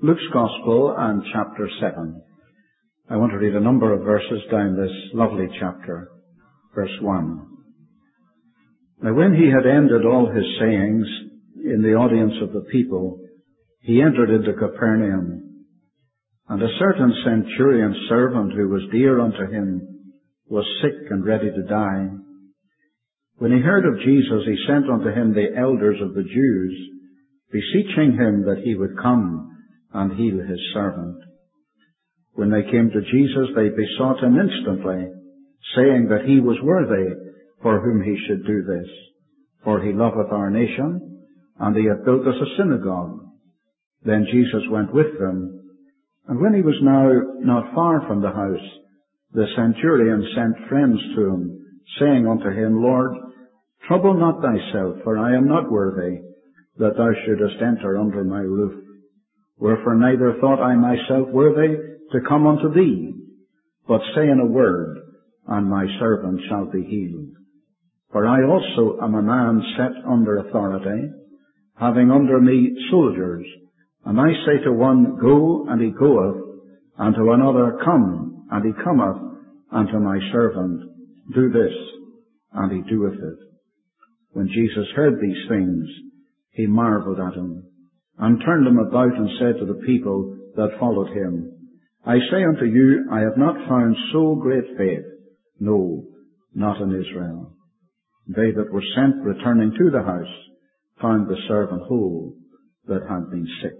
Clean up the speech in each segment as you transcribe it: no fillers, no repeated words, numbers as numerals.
Luke's Gospel and chapter 7. I want to read a number of verses down this lovely chapter. Verse 1. Now when he had ended all his sayings in the audience of the people, he entered into Capernaum. And a certain centurion's servant who was dear unto him was sick and ready to die. When he heard of Jesus, he sent unto him the elders of the Jews, beseeching him that he would come and heal his servant. When they came to Jesus, they besought him instantly, saying that he was worthy for whom he should do this. For he loveth our nation, and he hath built us a synagogue. Then Jesus went with them, and when he was now not far from the house, the centurion sent friends to him, saying unto him, Lord, trouble not thyself, for I am not worthy that thou shouldest enter under my roof. Wherefore neither thought I myself worthy to come unto thee, but say in a word, and my servant shall be healed. For I also am a man set under authority, having under me soldiers. And I say to one, Go, and he goeth, and to another, Come, and he cometh, and to my servant, Do this, and he doeth it. When Jesus heard these things, he marveled at him, and turned him about, and said to the people that followed him, I say unto you, I have not found so great faith, no, not in Israel. They that were sent, returning to the house, found the servant whole that had been sick.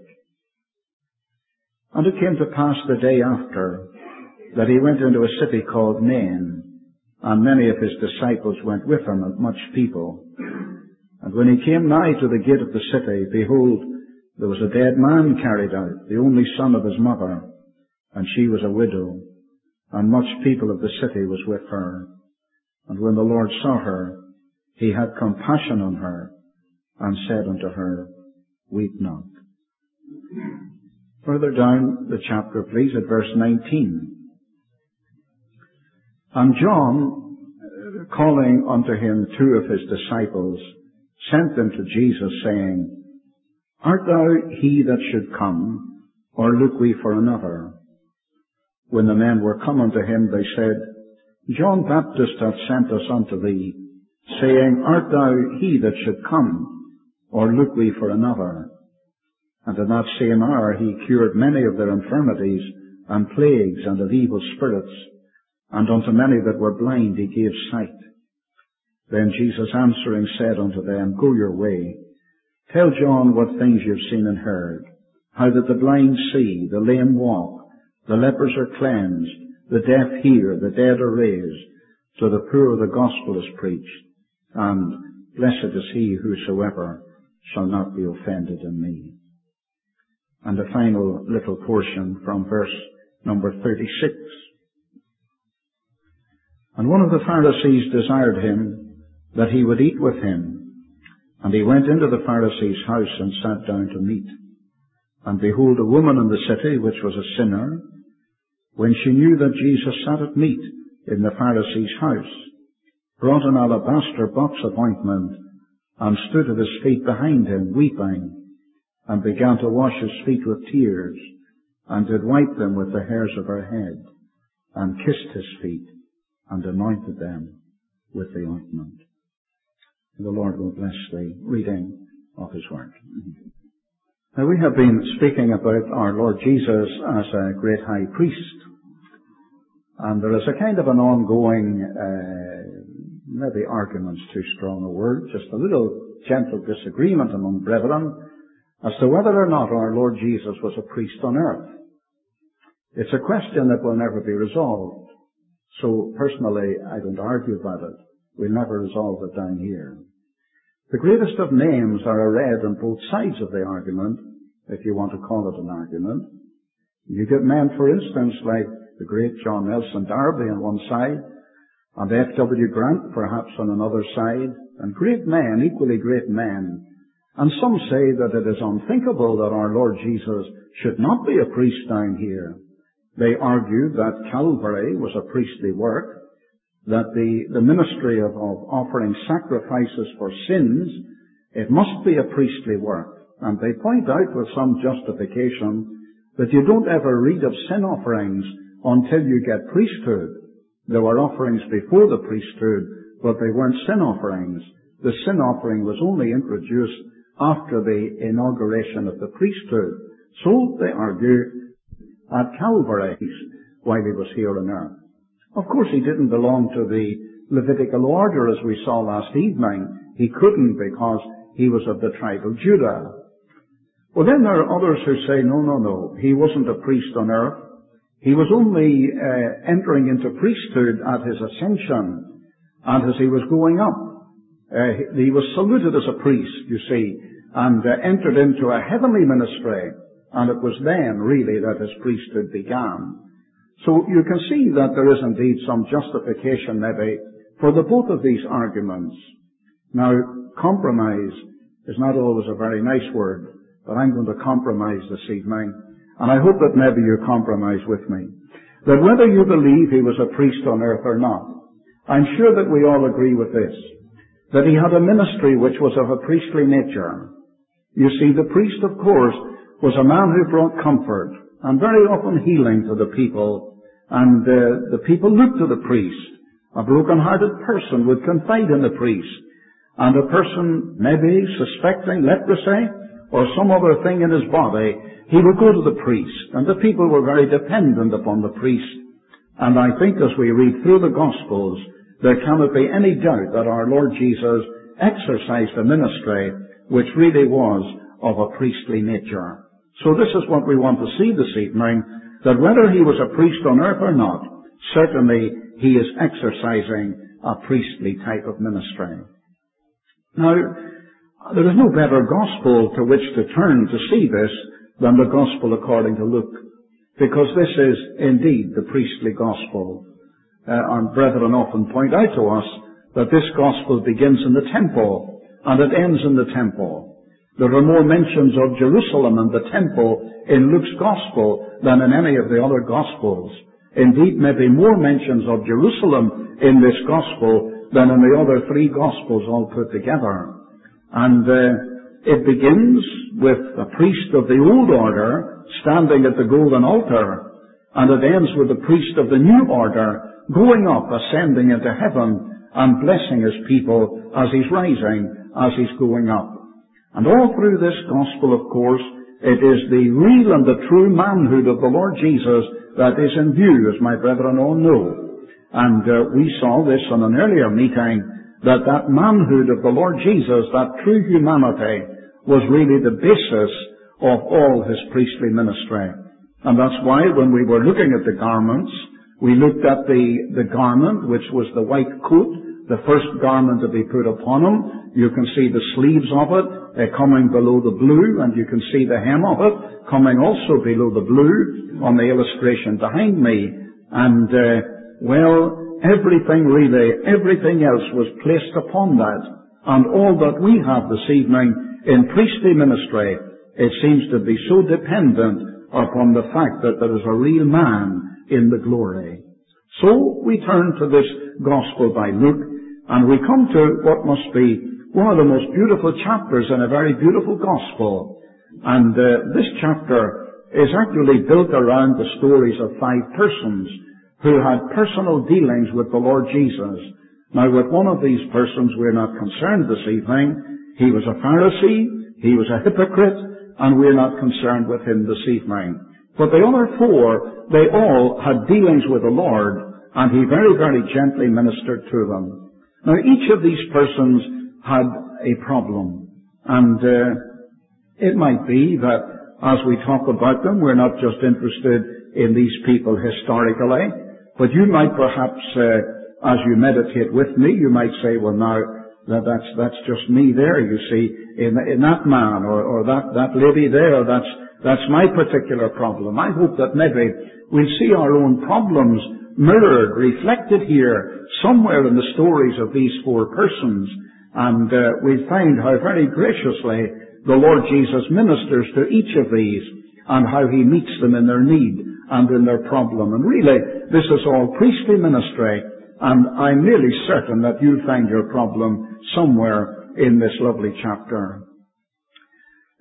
And it came to pass the day after that he went into a city called Nain, and many of his disciples went with him, and much people. And when he came nigh to the gate of the city, behold, there was a dead man carried out, the only son of his mother, and she was a widow, and much people of the city was with her. And when the Lord saw her, he had compassion on her, and said unto her, Weep not. Further down the chapter, please, at verse 19. And John, calling unto him two of his disciples, sent them to Jesus, saying, Art thou he that should come, or look we for another? When the men were come unto him, they said, John Baptist hath sent us unto thee, saying, Art thou he that should come, or look we for another? And in that same hour he cured many of their infirmities, and plagues, and of evil spirits, and unto many that were blind he gave sight. Then Jesus answering said unto them, Go your way, tell John what things ye have seen and heard, how that the blind see, the lame walk, the lepers are cleansed, the deaf hear, the dead are raised, to the poor the gospel is preached, and blessed is he whosoever shall not be offended in me. And a final little portion from verse number 36. And one of the Pharisees desired him that he would eat with him. And he went into the Pharisee's house and sat down to meat. And behold, a woman in the city, which was a sinner, when she knew that Jesus sat at meat in the Pharisee's house, brought an alabaster box of ointment, and stood at his feet behind him, weeping, and began to wash his feet with tears, and did wipe them with the hairs of her head, and kissed his feet, and anointed them with the ointment. The Lord will bless the reading of his word. Now we have been speaking about our Lord Jesus as a great high priest. And there is a kind of an ongoing, maybe argument's too strong a word, just a little gentle disagreement among brethren as to whether or not our Lord Jesus was a priest on earth. It's a question that will never be resolved. So personally, I don't argue about it. We'll never resolve it down here. The greatest of names are read on both sides of the argument, if you want to call it an argument. You get men, for instance, like the great John Nelson Darby on one side, and F.W. Grant perhaps on another side, and great men, equally great men. And some say that it is unthinkable that our Lord Jesus should not be a priest down here. They argue that Calvary was a priestly work, that the ministry of offering sacrifices for sins, it must be a priestly work. And they point out with some justification that you don't ever read of sin offerings until you get priesthood. There were offerings before the priesthood, but they weren't sin offerings. The sin offering was only introduced after the inauguration of the priesthood. So they argue at Calvary while he was here on earth. Of course, he didn't belong to the Levitical order as we saw last evening. He couldn't because he was of the tribe of Judah. Well, then there are others who say, no. He wasn't a priest on earth. He was only entering into priesthood at his ascension, and as he was going up. He was saluted as a priest, you see, and entered into a heavenly ministry, and it was then, really, that his priesthood began. So you can see that there is indeed some justification, maybe, for the both of these arguments. Now, compromise is not always a very nice word, but I'm going to compromise this evening, and I hope that maybe you compromise with me. That whether you believe he was a priest on earth or not, I'm sure that we all agree with this, that he had a ministry which was of a priestly nature. You see, the priest, of course, was a man who brought comfort and very often healing to the people, and the people looked to the priest. A broken-hearted person would confide in the priest, and a person maybe suspecting leprosy or some other thing in his body, he would go to the priest, and the people were very dependent upon the priest. And I think as we read through the Gospels, there cannot be any doubt that our Lord Jesus exercised a ministry which really was of a priestly nature. So this is what we want to see this evening, that whether he was a priest on earth or not, certainly he is exercising a priestly type of ministry. Now, there is no better gospel to which to turn to see this than the gospel according to Luke, because this is indeed the priestly gospel. Our brethren often point out to us that this gospel begins in the temple and it ends in the temple. There are more mentions of Jerusalem and the temple in Luke's gospel than in any of the other gospels. Indeed, maybe more mentions of Jerusalem in this gospel than in the other three gospels all put together. And it begins with a priest of the old order standing at the golden altar, and it ends with the priest of the new order going up, ascending into heaven, and blessing his people as he's rising, as he's going up. And all through this gospel, of course, it is the real and the true manhood of the Lord Jesus that is in view, as my brethren all know. And we saw this on an earlier meeting, that manhood of the Lord Jesus, that true humanity, was really the basis of all his priestly ministry. And that's why when we were looking at the garments, we looked at the garment, which was the white coat, the first garment to be put upon him. You can see the sleeves of it coming below the blue, and you can see the hem of it coming also below the blue on the illustration behind me. And, everything else was placed upon that. And all that we have this evening in priestly ministry, it seems to be so dependent upon the fact that there is a real man in the glory. So we turn to this gospel by Luke, and we come to what must be one of the most beautiful chapters in a very beautiful gospel. And this chapter is actually built around the stories of 5 persons who had personal dealings with the Lord Jesus. Now, with one of these persons we're not concerned this evening. He was a Pharisee, he was a hypocrite, and we're not concerned with him this evening. But the other 4, they all had dealings with the Lord, and he very, very gently ministered to them. Now, each of these persons had a problem, and it might be that as we talk about them, we're not just interested in these people historically, but you might perhaps, as you meditate with me, you might say, well, now, that's just me there, you see, in that man, or that lady there, that's my particular problem. I hope that maybe we'll see our own problems mirrored, reflected here, somewhere in the stories of these 4 persons, and we'll find how very graciously the Lord Jesus ministers to each of these, and how he meets them in their need and in their problem. And really, this is all priestly ministry, and I'm nearly certain that you'll find your problem somewhere in this lovely chapter.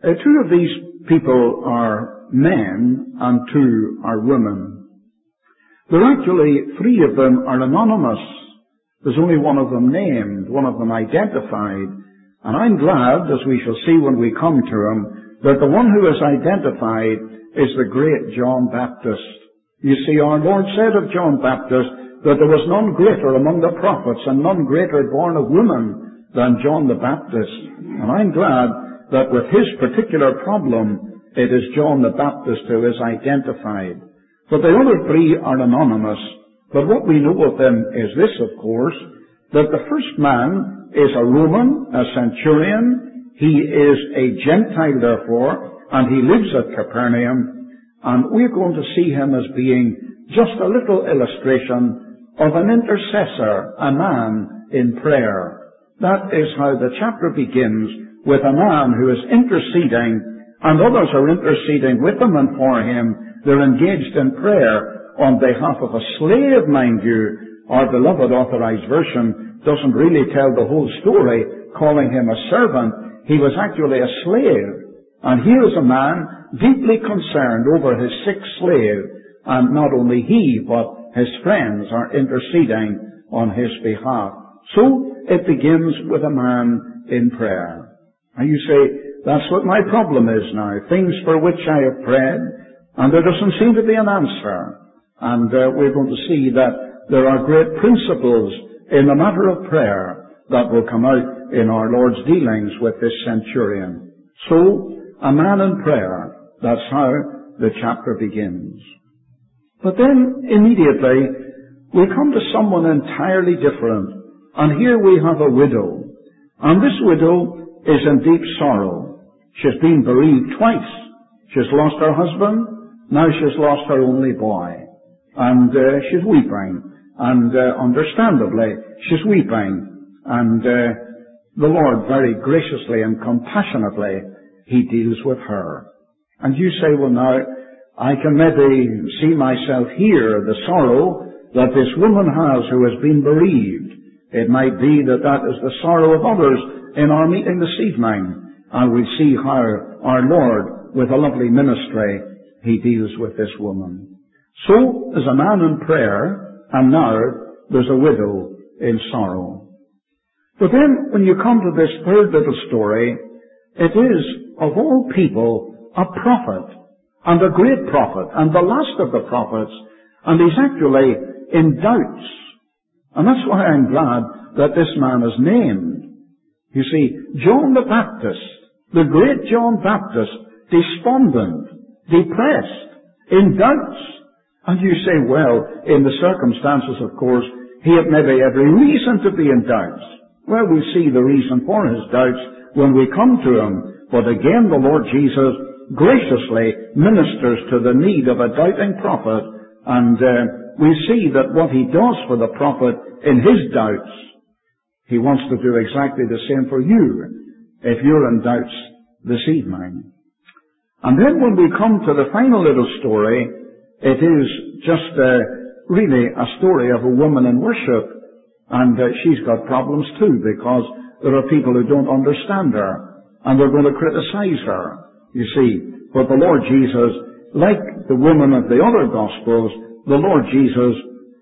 Two of these people are men and two are women. There are actually three of them are anonymous. There's only one of them named, one of them identified. And I'm glad, as we shall see when we come to him, that the one who is identified is the great John Baptist. You see, our Lord said of John Baptist that there was none greater among the prophets and none greater born of woman than John the Baptist. And I'm glad that with his particular problem, it is John the Baptist who is identified. But the other three are anonymous. But what we know of them is this, of course, that the first man is a Roman, a centurion. He is a Gentile, therefore, and he lives at Capernaum. And we're going to see him as being just a little illustration of an intercessor, a man in prayer. That is how the chapter begins, with a man who is interceding, and others are interceding with him and for him. They're engaged in prayer on behalf of a slave, mind you. Our beloved Authorized Version doesn't really tell the whole story, calling him a servant. He was actually a slave. And here is a man deeply concerned over his sick slave, and not only he, but his friends are interceding on his behalf. So it begins with a man in prayer. And you say, that's what my problem is now. Things for which I have prayed, and there doesn't seem to be an answer. And we're going to see that there are great principles in the matter of prayer that will come out in our Lord's dealings with this centurion. So, a man in prayer, that's how the chapter begins. But then, immediately, we come to someone entirely different. And here we have a widow. And this widow is in deep sorrow. She's been bereaved twice. She's lost her husband. Now she's lost her only boy. And she's weeping. And understandably, she's weeping. And the Lord very graciously and compassionately, He deals with her. And you say, well now, I can maybe see myself here, the sorrow that this woman has who has been bereaved. It might be that that is the sorrow of others in our meeting this evening. And we see how our Lord, with a lovely ministry, He deals with this woman. So, there's a man in prayer, and now there's a widow in sorrow. But then, when you come to this third little story, it is, of all people, a prophet, and a great prophet, and the last of the prophets, and he's actually in doubts. And that's why I'm glad that this man is named. You see, John the Baptist, the great John Baptist, despondent, depressed, in doubts. And you say, well, in the circumstances, of course, he had maybe every reason to be in doubts. Well, we see the reason for his doubts when we come to him. But again, the Lord Jesus graciously ministers to the need of a doubting prophet. And we see that what he does for the prophet in his doubts, he wants to do exactly the same for you if you're in doubts this evening. And then when we come to the final little story, it is just really a story of a woman in worship. And she's got problems too, because there are people who don't understand her, and they're going to criticize her, you see. But the Lord Jesus, like the woman of the other Gospels, the Lord Jesus,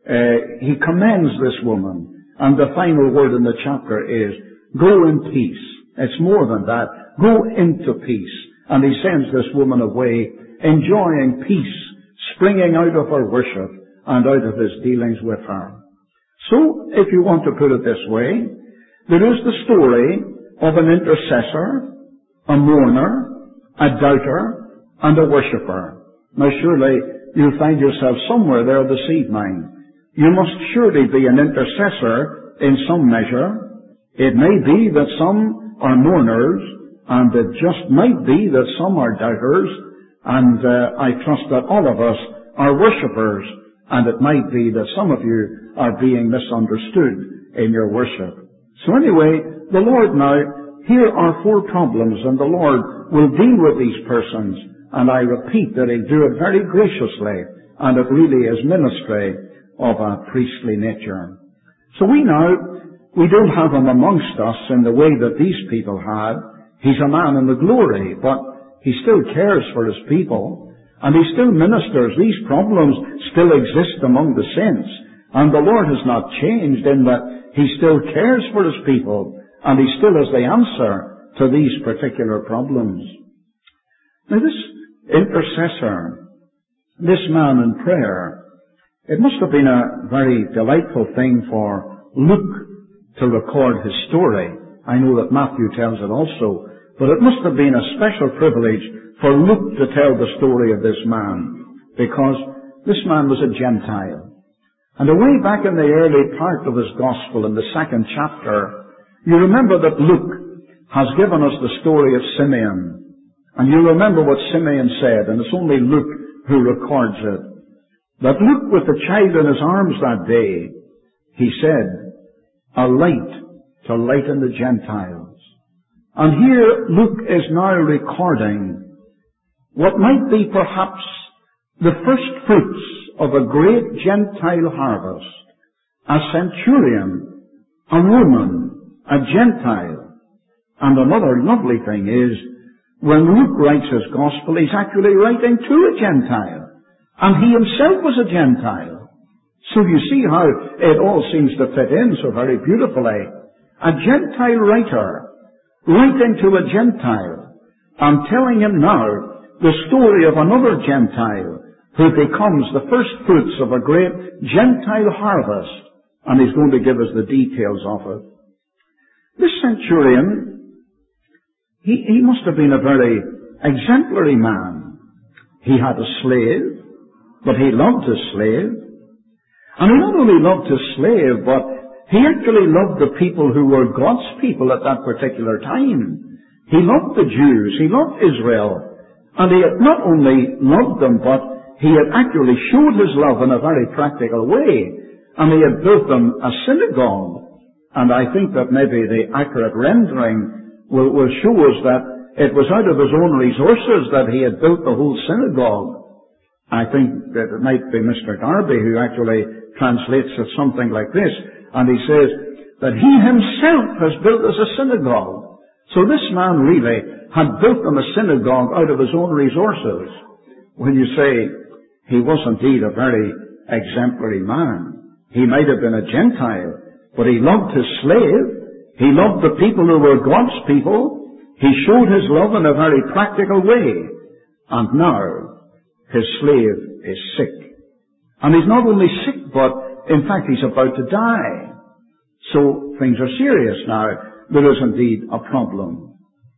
He commends this woman. And the final word in the chapter is, go in peace. It's more than that. Go into peace. And He sends this woman away, enjoying peace, springing out of her worship and out of His dealings with her. So, if you want to put it this way, there is the story of an intercessor, a mourner, a doubter, and a worshipper. Now surely you'll find yourself somewhere there this evening. You must surely be an intercessor in some measure. It may be that some are mourners, and it just might be that some are doubters, and I trust that all of us are worshippers, and it might be that some of you are being misunderstood in your worship. So anyway, the Lord now, here are 4 problems, and the Lord will deal with these persons, and I repeat that He'll do it very graciously, and it really is ministry of a priestly nature. So we don't have Him amongst us in the way that these people had. He's a man in the glory, but He still cares for his people, and he still ministers. These problems still exist among the saints, and the Lord has not changed in that he still cares for his people, and he still has the answer to these particular problems. Now this intercessor, this man in prayer, it must have been a very delightful thing for Luke to record his story. I know that Matthew tells it also, but it must have been a special privilege for Luke to tell the story of this man, because this man was a Gentile. And away back in the early part of his gospel, in the 2nd chapter, you remember that Luke has given us the story of Simeon. And you remember what Simeon said, and it's only Luke who records it. That Luke, with the child in his arms that day, he said, "A light to lighten the Gentiles." And here Luke is now recording what might be perhaps the first fruits of a great Gentile harvest. A centurion, a Roman, a Gentile. And another lovely thing is, when Luke writes his gospel, he's actually writing to a Gentile. And he himself was a Gentile. So you see how it all seems to fit in so very beautifully. A Gentile writer, writing to a Gentile, and telling him now the story of another Gentile who becomes the first fruits of a great Gentile harvest. And he's going to give us the details of it. This centurion, he must have been a very exemplary man. He had a slave, but he loved his slave. And he not only loved his slave, but he actually loved the people who were God's people at that particular time. He loved the Jews. He loved Israel. And he had not only loved them, but he had actually showed his love in a very practical way. And he had built them a synagogue. And I think that maybe the accurate rendering will show us that it was out of his own resources that he had built the whole synagogue. I think that it might be Mr. Darby who actually translates it something like this. And he says that he himself has built us a synagogue. So this man really had built them a synagogue out of his own resources. When you say he was indeed a very exemplary man, he might have been a Gentile, but he loved his slave. He loved the people who were God's people. He showed his love in a very practical way. And now his slave is sick. And he's not only sick, but in fact he's about to die. So things are serious now. There is indeed a problem.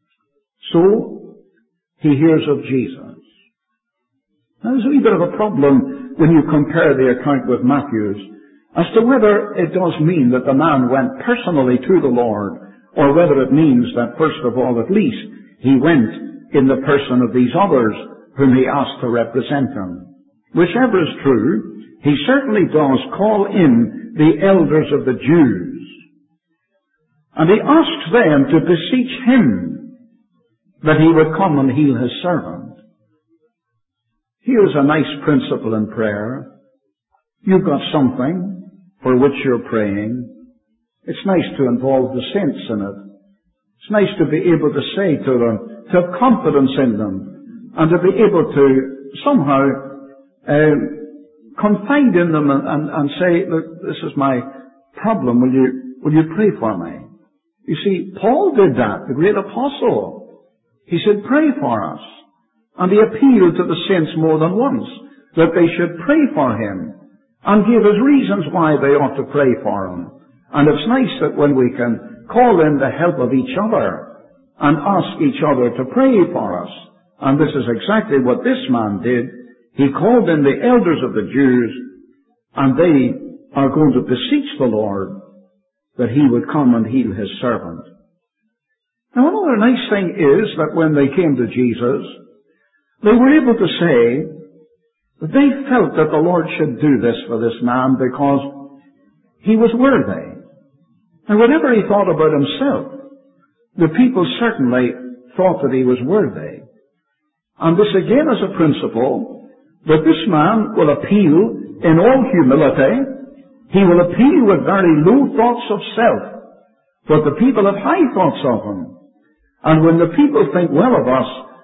So he hears of Jesus. Now there's a wee bit of a problem when you compare the account with Matthew's as to whether it does mean that the man went personally to the Lord, or whether it means that first of all at least he went in the person of these others whom he asked to represent him. Whichever is true, he certainly does call in the elders of the Jews. And he asks them to beseech him that he would come and heal his servant. Here's a nice principle in prayer. You've got something for which you're praying. It's nice to involve the saints in it. It's nice to be able to say to them, to have confidence in them, and to be able to somehow confide in them and say, look, this is my problem. Will you pray for me? You see, Paul did that, the great apostle. He said, pray for us. And he appealed to the saints more than once that they should pray for him and gave us reasons why they ought to pray for him. And it's nice that when we can call in the help of each other and ask each other to pray for us. And this is exactly what this man did. He called in the elders of the Jews, and they are going to beseech the Lord that he would come and heal his servant. Now another nice thing is that when they came to Jesus, they were able to say that they felt that the Lord should do this for this man because he was worthy. And whatever he thought about himself, the people certainly thought that he was worthy. And this again is a principle that this man will appeal in all humility. He will appeal with very low thoughts of self, but the people have high thoughts of him. And when the people think well of us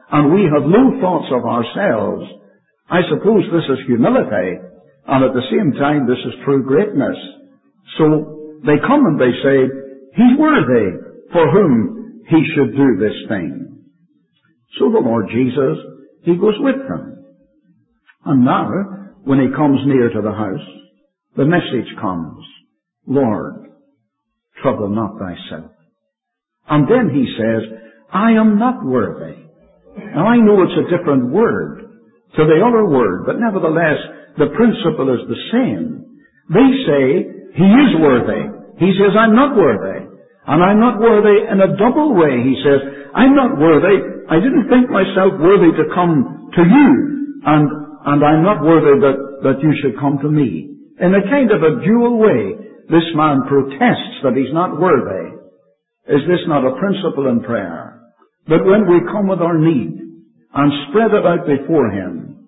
and we have low thoughts of ourselves, I suppose this is humility, and at the same time this is true greatness. So they come and they say, he's worthy for whom he should do this thing. So the Lord Jesus, he goes with them. And now, when he comes near to the house, the message comes, Lord, trouble not thyself. And then he says, I am not worthy. Now I know it's a different word to the other word, but nevertheless, the principle is the same. They say, he is worthy. He says, I'm not worthy. And I'm not worthy in a double way. He says, I'm not worthy. I didn't think myself worthy to come to you. And I'm not worthy that you should come to me. In a kind of a dual way, this man protests that he's not worthy. Is this not a principle in prayer? That when we come with our need and spread it out before him,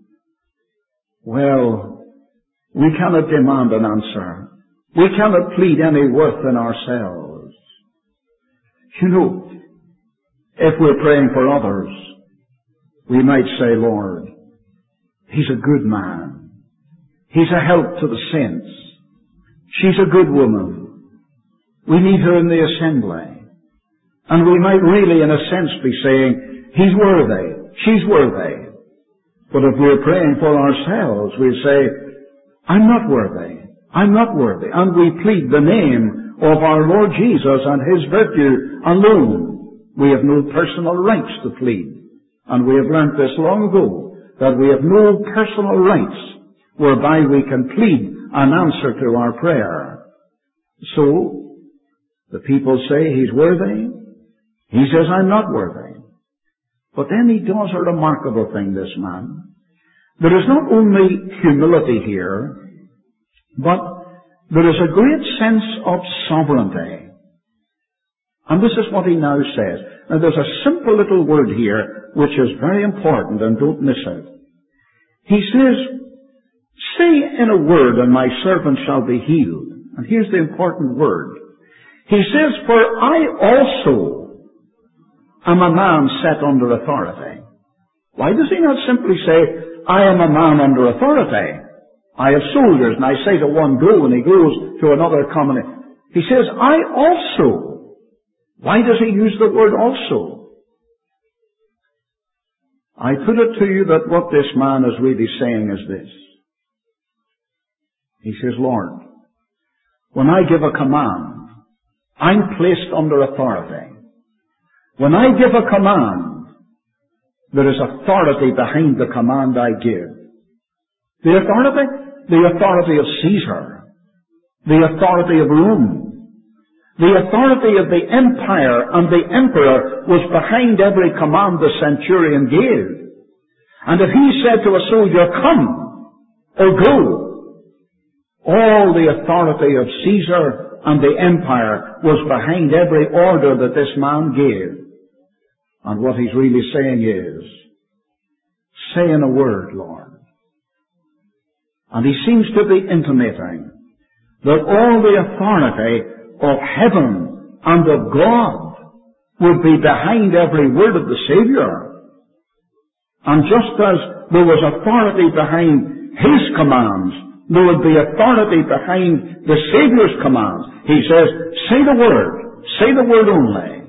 well, we cannot demand an answer. We cannot plead any worth in ourselves. You know, if we're praying for others, we might say, Lord, he's a good man. He's a help to the saints. She's a good woman. We need her in the assembly. And we might really, in a sense, be saying, he's worthy. She's worthy. But if we're praying for ourselves, we say, I'm not worthy. I'm not worthy. And we plead the name of our Lord Jesus and his virtue alone. We have no personal rights to plead. And we have learnt this long ago, that we have no personal rights whereby we can plead an answer to our prayer. So, the people say he's worthy. He says, I'm not worthy. But then he does a remarkable thing, this man. There is not only humility here, but there is a great sense of sovereignty. And this is what he now says. Now there's a simple little word here which is very important, and don't miss it. He says, say in a word and my servant shall be healed. And here's the important word. He says, for I also am a man set under authority. Why does he not simply say, I am a man under authority? I have soldiers, and I say to one, go, and he goes to another, come, and he says, I also. Why does he use the word also? I put it to you that what this man is really saying is this. He says, Lord, when I give a command, I'm placed under authority. When I give a command, there is authority behind the command I give. The authority? The authority of Caesar. The authority of Rome. The authority of the empire and the emperor was behind every command the centurion gave. And if he said to a soldier, come or go, all the authority of Caesar and the empire was behind every order that this man gave. And what he's really saying is, say in a word, Lord. And he seems to be intimating that all the authority of heaven and of God would be behind every word of the Savior. And just as there was authority behind his commands, there would be authority behind the Savior's commands. He says, say the word only.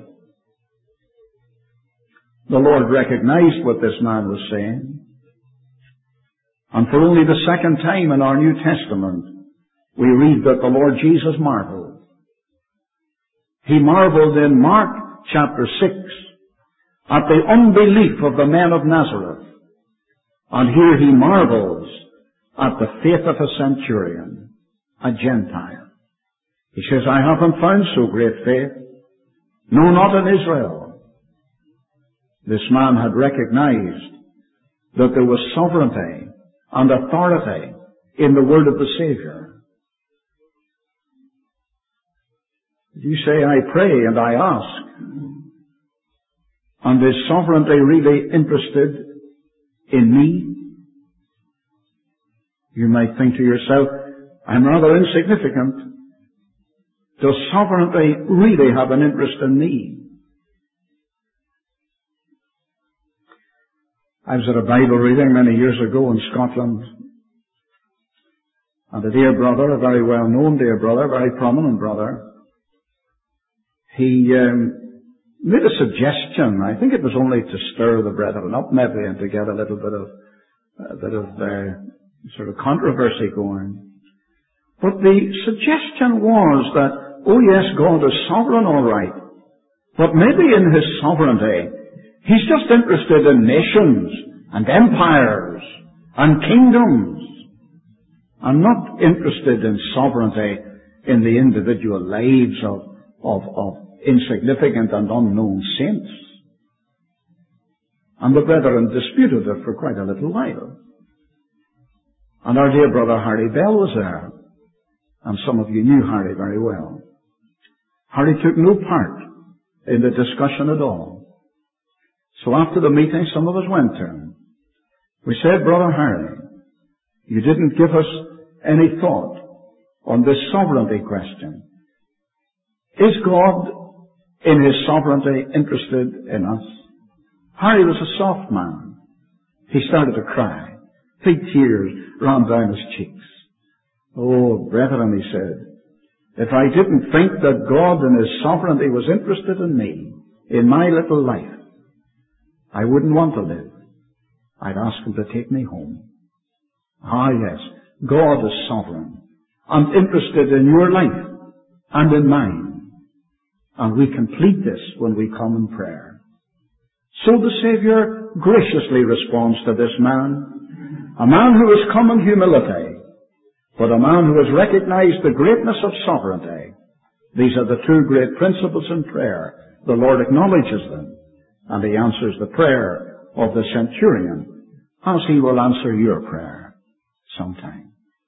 The Lord recognized what this man was saying. And for only the second time in our New Testament, we read that the Lord Jesus marveled. He marveled in Mark chapter 6 at the unbelief of the men of Nazareth. And here he marvels at the faith of a centurion, a Gentile. He says, I haven't found so great faith. No, not in Israel. This man had recognized that there was sovereignty and authority in the word of the Savior. You say, I pray and I ask. And is sovereignty really interested in me? You might think to yourself, I'm rather insignificant. Does sovereignty really have an interest in me? I was at a Bible reading many years ago in Scotland, and a dear brother, a very well-known dear brother, very prominent brother, he made a suggestion. I think it was only to stir the brethren up maybe and to get a little bit of sort of controversy going. But the suggestion was that, oh yes, God is sovereign, all right, but maybe in His sovereignty, He's just interested in nations and empires and kingdoms, and not interested in sovereignty in the individual lives of insignificant and unknown saints. And the brethren disputed it for quite a little while. And our dear brother Harry Bell was there. And some of you knew Harry very well. Harry took no part in the discussion at all. So after the meeting, some of us went to him. We said, Brother Harry, you didn't give us any thought on this sovereignty question. Is God, in His sovereignty, interested in us? Harry was a soft man. He started to cry. Big tears ran down his cheeks. Oh, brethren, he said, if I didn't think that God in His sovereignty was interested in me, in my little life, I wouldn't want to live. I'd ask Him to take me home. Ah, yes, God is sovereign and interested in your life and in mine. And we complete this when we come in prayer. So the Savior graciously responds to this man, a man who has come in humility, but a man who has recognized the greatness of sovereignty. These are the two great principles in prayer. The Lord acknowledges them, and He answers the prayer of the centurion, as He will answer your prayer sometime.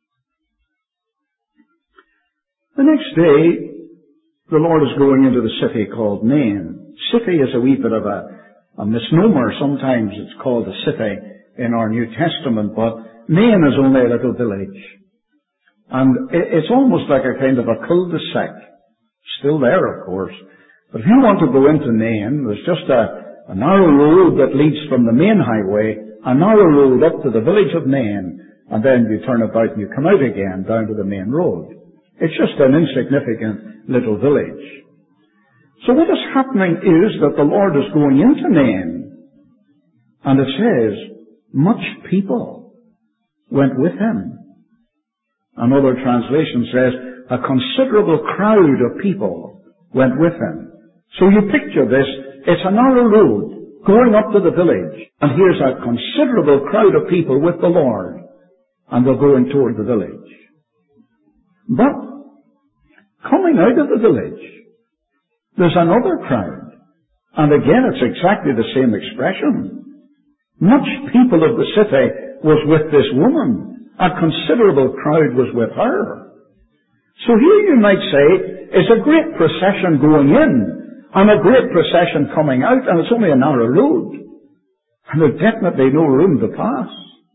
The next day, the Lord is going into the city called Nain. City is a wee bit of a misnomer. Sometimes it's called a city in our New Testament, but Nain is only a little village. And it's almost like a kind of a cul-de-sac. Still there, of course. But if you want to go into Nain, there's just a narrow road that leads from the main highway, a narrow road up to the village of Nain, and then you turn about and you come out again down to the main road. It's just an insignificant little village. So what is happening is that the Lord is going into Nain, and it says, much people went with Him. Another translation says, a considerable crowd of people went with Him. So you picture this, it's a narrow road going up to the village, and here's a considerable crowd of people with the Lord, and they're going toward the village. But, coming out of the village, there's another crowd. And again, it's exactly the same expression. Much people of the city was with this woman. A considerable crowd was with her. So here you might say, is a great procession going in, and a great procession coming out, and it's only a narrow road. And there's definitely no room to pass.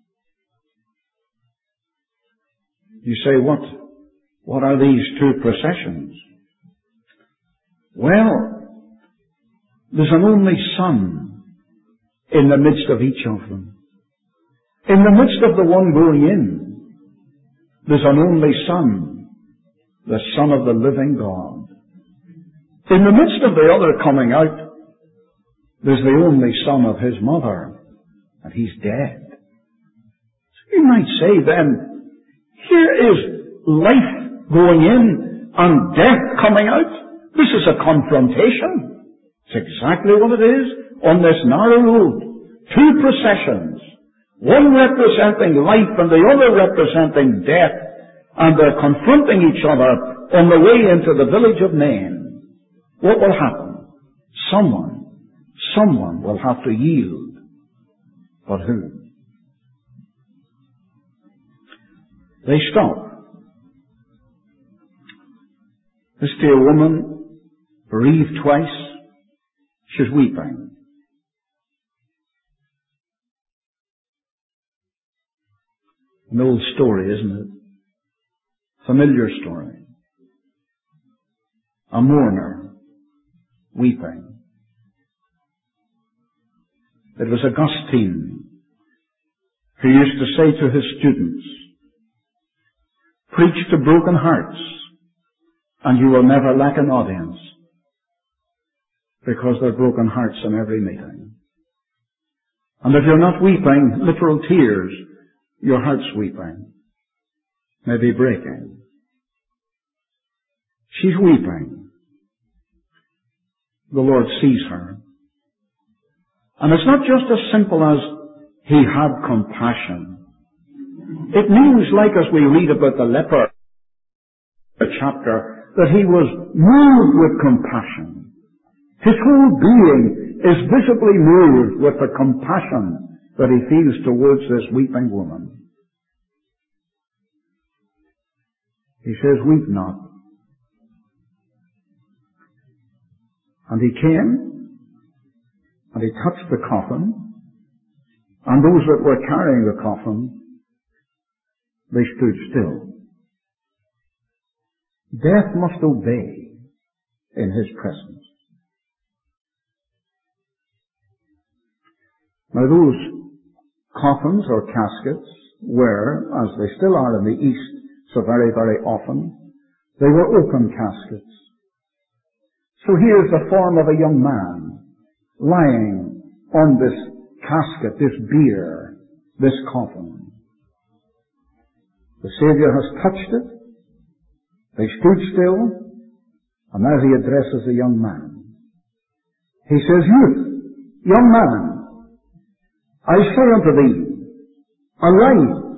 You say, what are these two processions? Well, there's an only Son in the midst of each of them. In the midst of the one going in, there's an only Son, the Son of the living God. In the midst of the other coming out, there's the only son of His mother, and He's dead. So you might say then, here is life going in and death coming out. This is a confrontation. It's exactly what it is on this narrow road. Two processions. One representing life and the other representing death. And they're confronting each other on the way into the village of Nain. What will happen? Someone will have to yield. But who? They stop. This dear woman, bereaved twice, she's weeping. An old story, isn't it? Familiar story. A mourner weeping. It was Augustine who used to say to his students, preach to broken hearts, and you will never lack an audience, because there are broken hearts in every meeting. And if you're not weeping literal tears, your heart's weeping, maybe breaking. She's weeping. The Lord sees her. And it's not just as simple as he had compassion. It means, like as we read about the leper, a chapter, that he was moved with compassion. His whole being is visibly moved with the compassion that he feels towards this weeping woman. He says, weep not. And he came, and he touched the coffin, and those that were carrying the coffin, they stood still. Death must obey in his presence. Now those coffins or caskets were, as they still are in the East so very, very often, they were open caskets. So here's the form of a young man lying on this casket, this bier, this coffin. The Savior has touched it. They stood still, and now he addresses the young man. He says, youth, young man, I say unto thee, arise.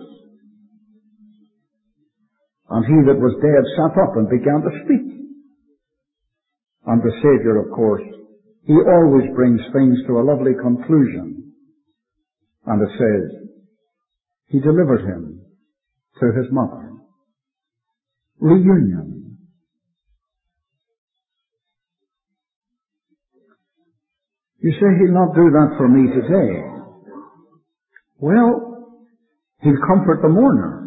And he that was dead sat up and began to speak. And the Savior, of course, he always brings things to a lovely conclusion. And it says, he delivered him to his mother. Reunion. You say he'll not do that for me today. Well, he'll comfort the mourner.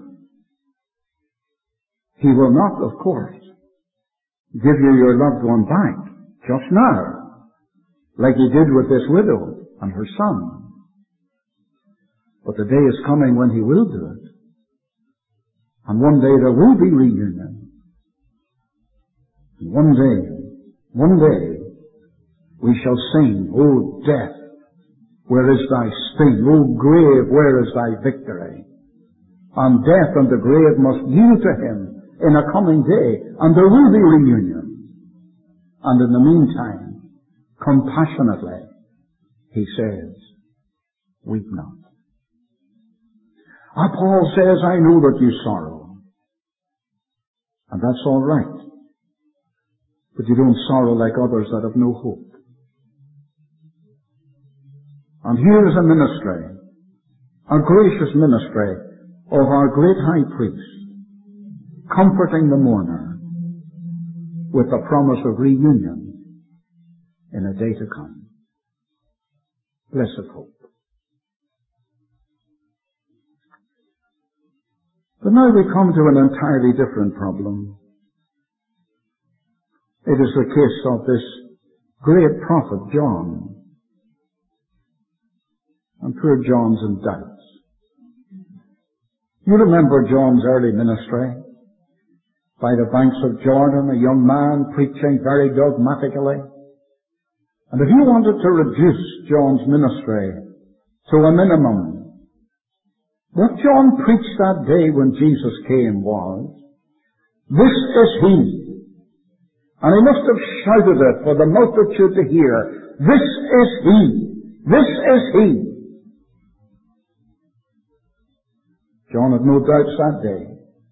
He will not, of course, give you your loved one back just now, like he did with this widow and her son. But the day is coming when he will do it. And one day there will be reunion. And one day, we shall sing, O death, where is thy sting? O grave, where is thy victory? And death and the grave must yield to him in a coming day, and there will be reunion. And in the meantime, compassionately, he says, weep not. Paul says, I know that you sorrow. And that's all right. But you don't sorrow like others that have no hope. And here is a ministry, a gracious ministry of our great high priest, comforting the mourner with the promise of reunion in a day to come. Blessed hope. But now we come to an entirely different problem. It is the case of this great prophet John. And poor John's in doubts. You remember John's early ministry? By the banks of Jordan, a young man preaching very dogmatically. And if you wanted to reduce John's ministry to a minimum, what John preached that day when Jesus came was, this is he. And he must have shouted it for the multitude to hear. This is he. This is he. John had no doubts that day.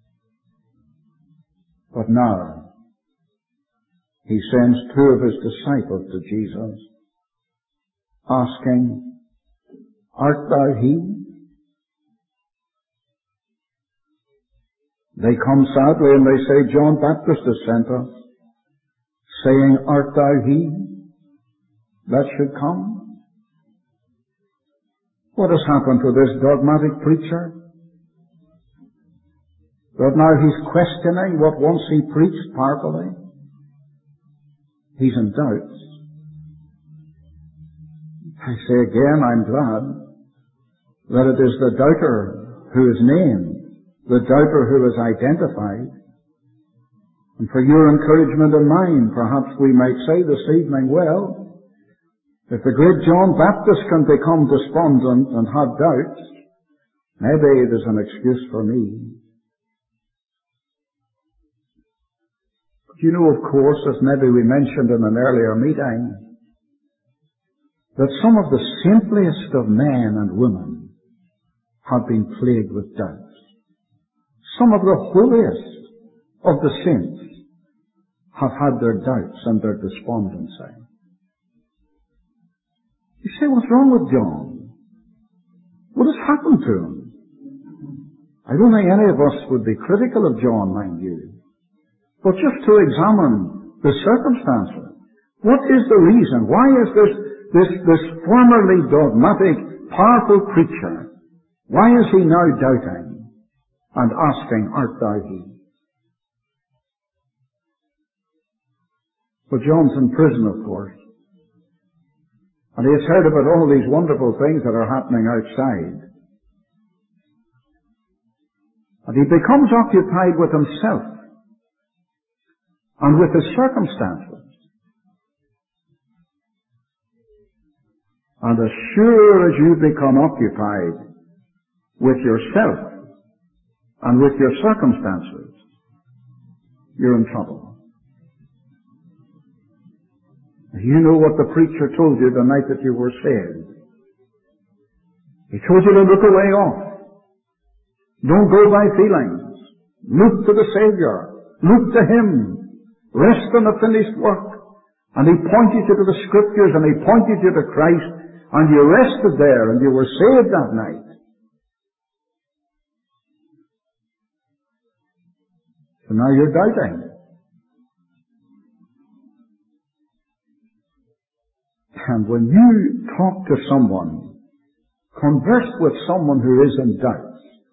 But now, he sends two of his disciples to Jesus, asking, art thou he? They come sadly and they say, John Baptist has sent us, saying, art thou he that should come? What has happened to this dogmatic preacher? That now he's questioning what once he preached powerfully. He's in doubts. I say again, I'm glad that it is the doubter who is named, the doubter who is identified. And for your encouragement and mine, perhaps we might say this evening, well, if the great John Baptist can become despondent and have doubts, maybe it is an excuse for me. But you know, of course, as maybe we mentioned in an earlier meeting, that some of the simplest of men and women have been plagued with doubts. Some of the holiest of the saints have had their doubts and their despondency. You say, what's wrong with John? What has happened to him? I don't think any of us would be critical of John, mind you. But just to examine the circumstances. What is the reason? Why is this formerly dogmatic, powerful preacher, why is he now doubting and asking, art thou he? But John's in prison, of course. And he has heard about all these wonderful things that are happening outside. And he becomes occupied with himself and with his circumstances. And as sure as you become occupied with yourself and with your circumstances, you're in trouble. You know what the preacher told you the night that you were saved. He told you to look away off. Don't go by feelings. Look to the Savior. Look to Him. Rest on the finished work. And He pointed you to the Scriptures and He pointed you to Christ, and you rested there and you were saved that night. So now you're doubting. And when you talk to someone, converse with someone who is in doubt,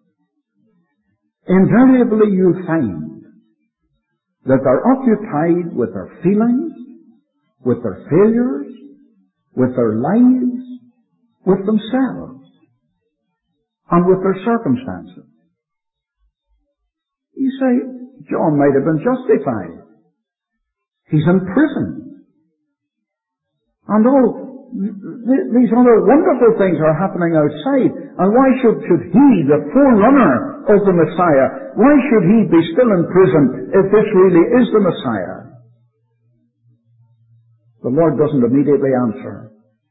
invariably you find that they're occupied with their feelings, with their failures, with their lives, with themselves, and with their circumstances. You say, John might have been justified. He's in prison. And all these other wonderful things are happening outside. And why should he, the forerunner of the Messiah, why should he be still in prison if this really is the Messiah? The Lord doesn't immediately answer.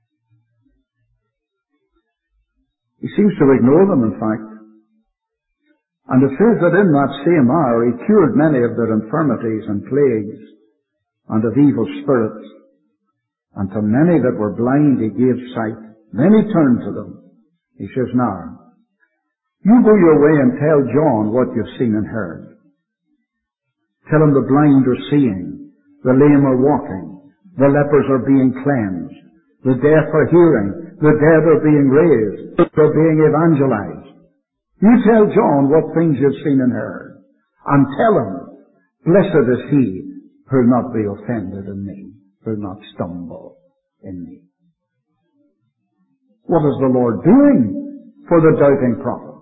He seems to ignore them, in fact. And it says that in that same hour he cured many of their infirmities and plagues and of evil spirits. And to many that were blind he gave sight. Then he turned to them. He says, now, you go your way and tell John what you've seen and heard. Tell him the blind are seeing, the lame are walking, the lepers are being cleansed, the deaf are hearing, the dead are being raised, they're being evangelized. You tell John what things you've seen and heard. And tell him, blessed is he who'll not be offended in me, who'll not stumble in me. What is the Lord doing for the doubting prophet?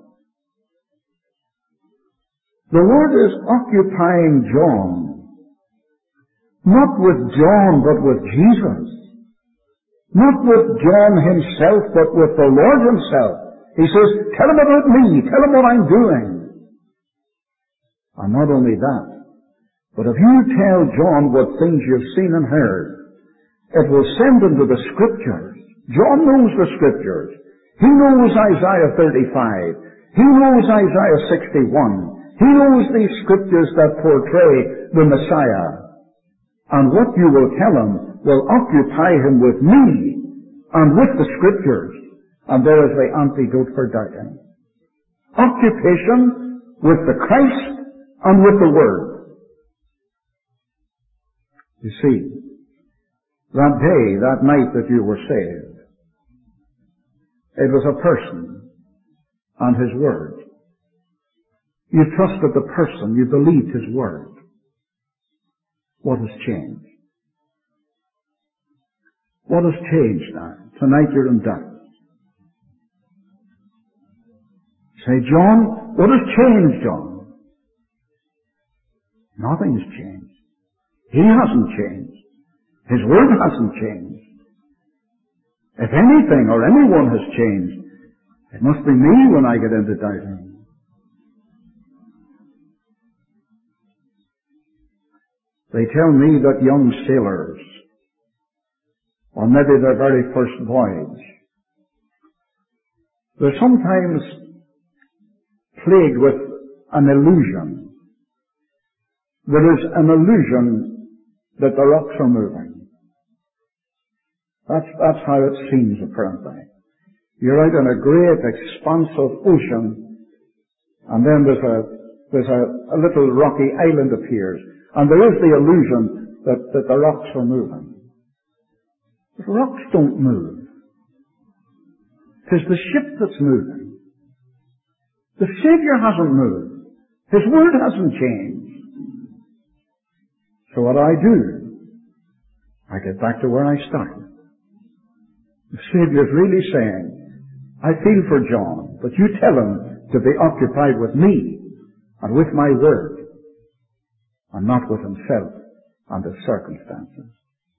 The Lord is occupying John, not with John, but with Jesus. Not with John himself, but with the Lord himself. He says, tell him about me, tell him what I'm doing. And not only that, but if you tell John what things you've seen and heard, it will send him to the Scriptures. John knows the Scriptures. He knows Isaiah 35. He knows Isaiah 61. He knows these Scriptures that portray the Messiah. And what you will tell him will occupy him with me and with the Scriptures. And there is the antidote for doubting. Occupation with the Christ and with the Word. You see, that day, that night that you were saved, it was a person and His Word. You trusted the person, you believed His Word. What has changed? What has changed now? Tonight you're in doubt. Say, John, what has changed, John? Nothing's changed. He hasn't changed. His word hasn't changed. If anything or anyone has changed, it must be me when I get into doubting. They tell me that young sailors, or maybe their very first voyage, they're sometimes plagued with an illusion. There is an illusion that the rocks are moving. That's how it seems, apparently. You're out in a great, expansive ocean, and then there's a little rocky island appears, and there is the illusion that the rocks are moving. But rocks don't move. It is the ship that's moving. The Savior hasn't moved. His word hasn't changed. So what I do, I get back to where I started. The Savior's really saying, I feel for John, but you tell him to be occupied with me and with my word, and not with himself and his circumstances.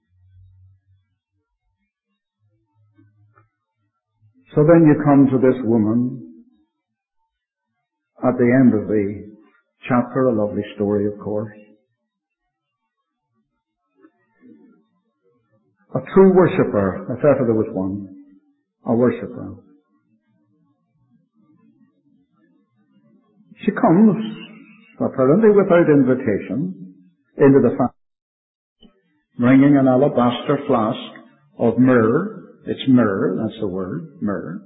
So then you come to this woman at the end of the chapter, a lovely story, of course. A true worshipper, if ever there was one, a worshipper. She comes, apparently without invitation, into the family, bringing an alabaster flask of myrrh. It's myrrh, that's the word, myrrh.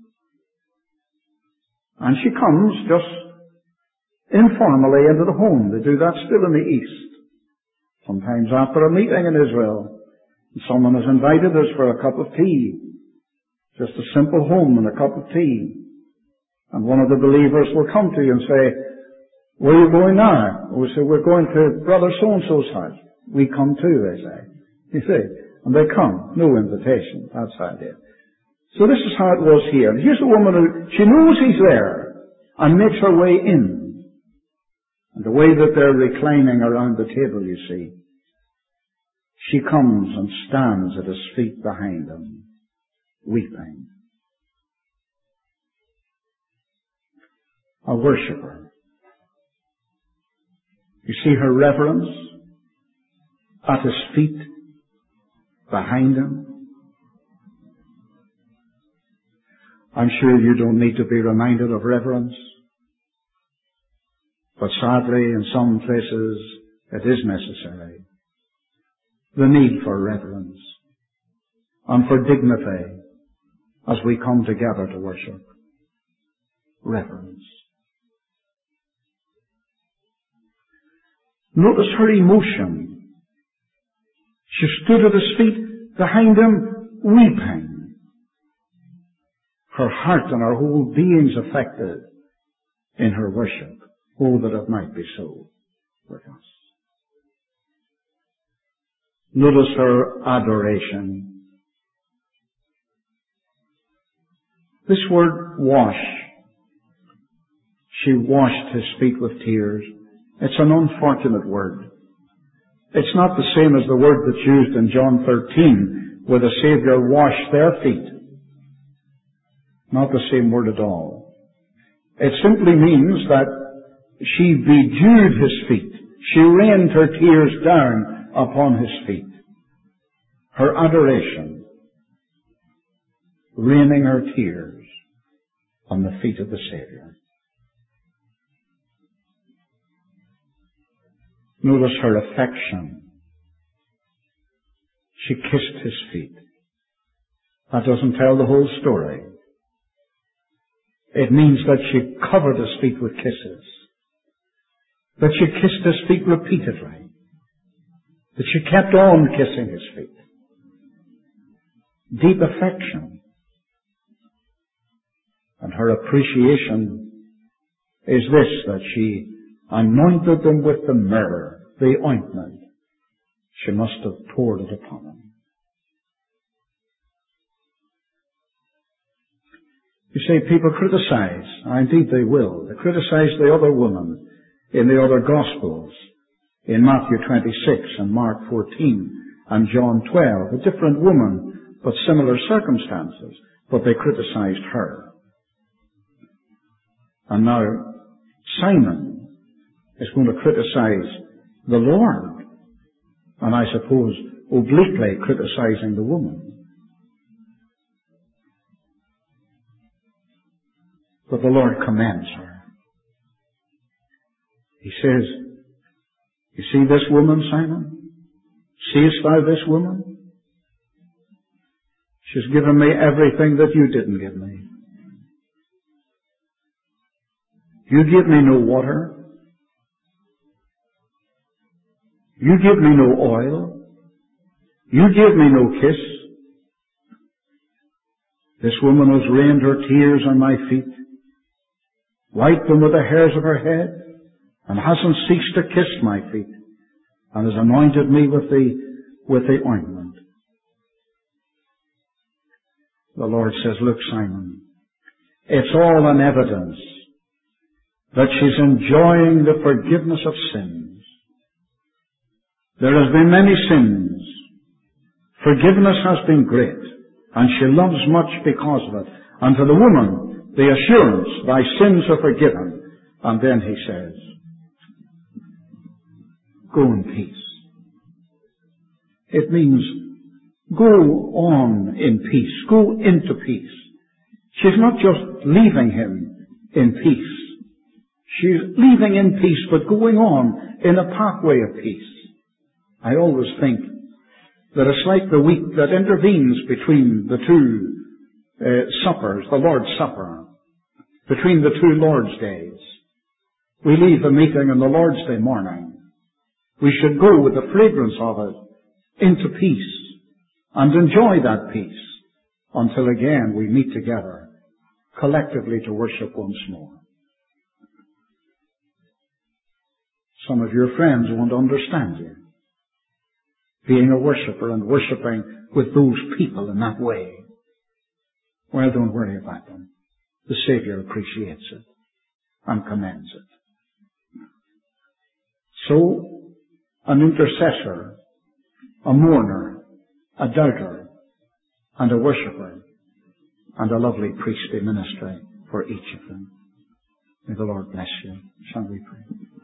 And she comes just informally into the home. They do that still in the East. Sometimes after a meeting in Israel, someone has invited us for a cup of tea. Just a simple home and a cup of tea. And one of the believers will come to you and say, where are you going now? We say, we're going to Brother So-and-so's house. We come too, they say. You see? And they come. No invitation. That's how it is. So this is how it was here. And here's a woman who, she knows he's there and makes her way in. And the way that they're reclining around the table, you see, she comes and stands at his feet behind him, weeping. A worshipper. You see her reverence at his feet, behind him. I'm sure you don't need to be reminded of reverence, but sadly in some places it is necessary. The need for reverence and for dignity as we come together to worship. Reverence. Notice her emotion. She stood at his feet behind him, weeping. Her heart and her whole being's affected in her worship. Oh, that it might be so with us. Notice her adoration. This word wash. She washed his feet with tears. It's an unfortunate word. It's not the same as the word that's used in John 13, where the Savior washed their feet. Not the same word at all. It simply means that she bedewed his feet. She rained her tears down upon his feet. Her adoration, raining her tears on the feet of the Savior. Notice her affection. She kissed his feet. That doesn't tell the whole story. It means that she covered his feet with kisses. That she kissed his feet repeatedly. That she kept on kissing his feet. Deep affection. And her appreciation is this, that she anointed them with the myrrh, the ointment. She must have poured it upon him. You see, people criticize, and indeed they will. They criticize the other woman in the other Gospels, in Matthew 26 and Mark 14 and John 12. A different woman, but similar circumstances, but they criticized her. And now Simon is going to criticize the Lord, and I suppose obliquely criticizing the woman. But the Lord commends her. He says, you see this woman, Simon? Seest thou this woman? She's given me everything that you didn't give me. You give me no water. You give me no oil. You give me no kiss. This woman has rained her tears on my feet, wiped them with the hairs of her head, and hasn't ceased to kiss my feet, and has anointed me with the ointment. The Lord says, look, Simon, it's all an evidence that she's enjoying the forgiveness of sins. There has been many sins. Forgiveness has been great, and she loves much because of it. And to the woman, the assurance, thy sins are forgiven. And then he says, go in peace. It means go on in peace. Go into peace. She's not just leaving him in peace. She's leaving in peace, but going on in a pathway of peace. I always think that it's like the week that intervenes between the two suppers, the Lord's Supper, between the two Lord's Days. We leave the meeting on the Lord's Day morning. We should go with the fragrance of it into peace and enjoy that peace until again we meet together collectively to worship once more. Some of your friends won't understand you being a worshipper and worshiping with those people in that way. Well, don't worry about them. The Savior appreciates it and commends it. So, an intercessor, a mourner, a doubter, and a worshipper, and a lovely priestly ministry for each of them. May the Lord bless you. Shall we pray?